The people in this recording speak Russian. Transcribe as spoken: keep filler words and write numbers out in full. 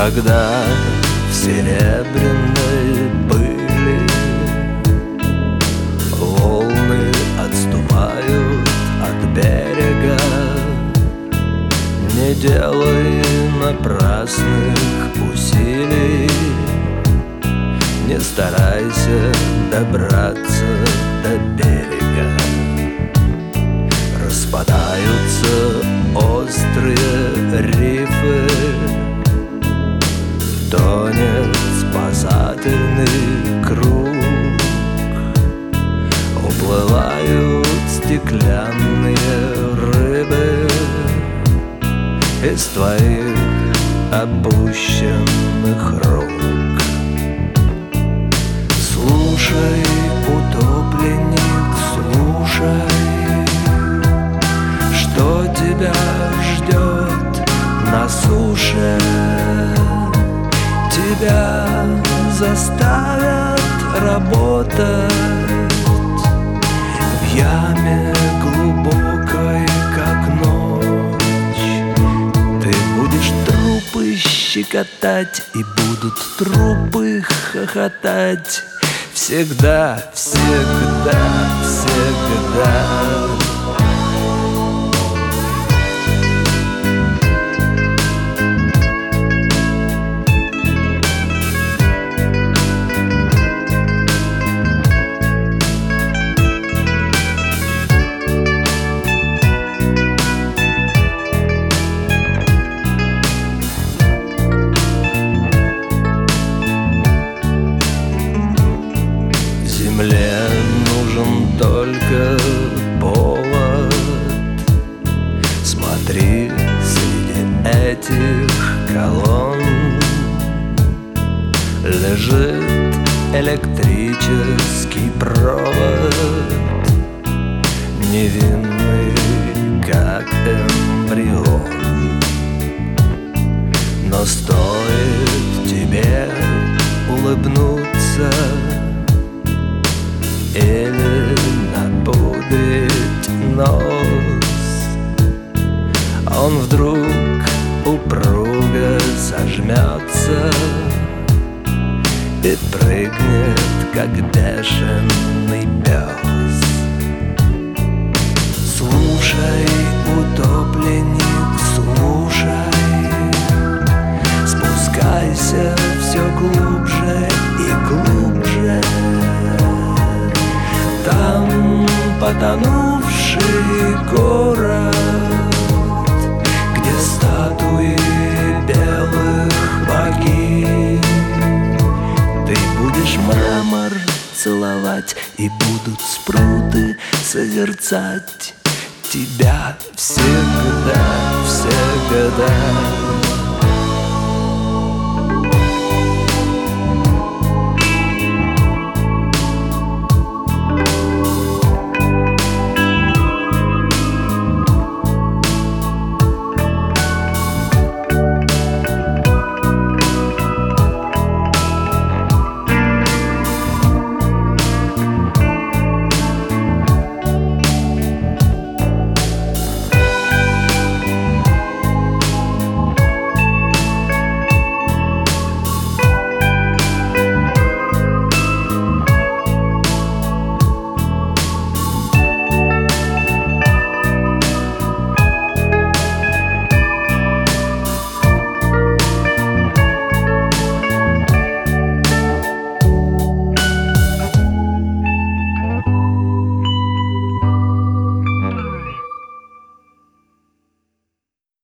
когда в серебряной пыли волны отступают от берега, не делай напрасных усилий, не старайся добраться до берега. Распадаются острые рифы, тонет спасательный круг, уплывают стеклянные рыбы из твоих опущенных рук. Слушай, утопленник, слушай, что тебя ждет на суше. Тебя заставят работать в яме глубокой, как ночь. Ты будешь трупы щекотать, и будут трупы хохотать. Всегда, всегда, всегда. Земле нужен только повод. Смотри, среди этих колонн лежит электрический провод, невинный, как эмбрион. Но стоит тебе улыбнуться или напудрить нос, он вдруг упруго сожмется и прыгнет, как бешеный пес. Слушай, утопленник, слушай, спускайся все глубже и глубже. Там потонувший город, где статуи белых богинь. Ты будешь мрамор целовать, и будут спруты созерцать тебя всегда, всегда.